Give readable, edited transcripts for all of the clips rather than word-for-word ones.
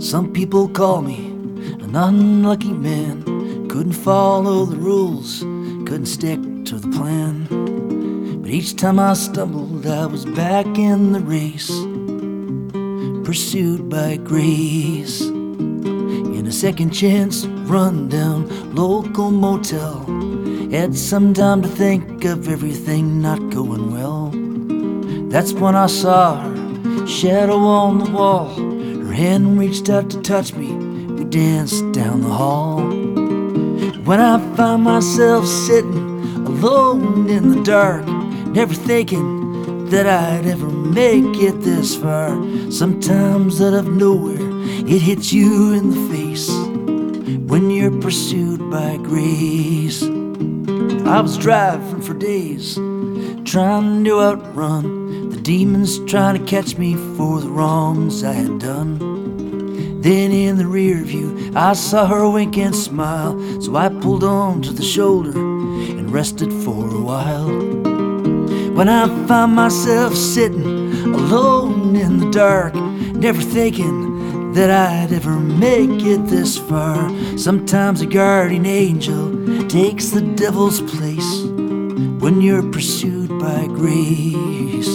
Some people call me an unlucky man. Couldn't follow the rules, couldn't stick to the plan. But each time I stumbled, I was back in the race, pursued by grace. In a second chance rundown local motel, had some time to think of everything not going well. That's when I saw her shadow on the wall. Her hand reached out to touch me, we danced down the hall. When I found myself sitting alone in the dark, never thinking that I'd ever make it this far. Sometimes out of nowhere it hits you in the face when you're pursued by grace. I was driving for days, trying to outrun the demons trying to catch me for the wrongs I had done. Then in the rear view I saw her wink and smile, so I pulled on to the shoulder and rested for a while. When I found myself sitting alone in the dark, never thinking that I'd ever make it this far. Sometimes a guardian angel takes the devil's place when you're pursued by grace.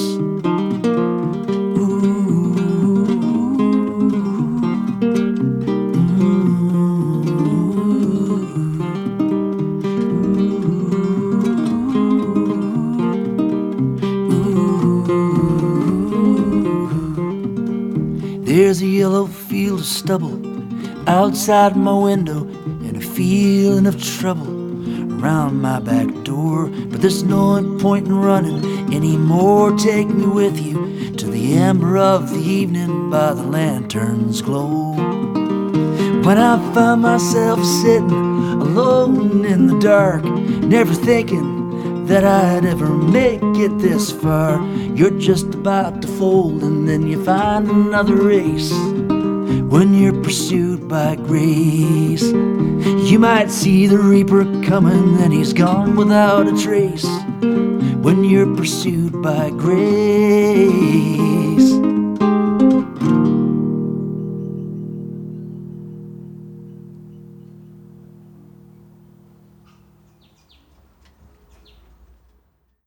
There's a yellow field of stubble outside my window, and a feeling of trouble around my back door. But there's no point in running anymore. Take me with you to the amber of the evening by the lantern's glow. When I find myself sitting alone in the dark, never thinking that I'd ever make it this far, you're just about to fold and then you find another race when you're pursued by grace. You might see the reaper coming and he's gone without a trace when you're pursued by grace.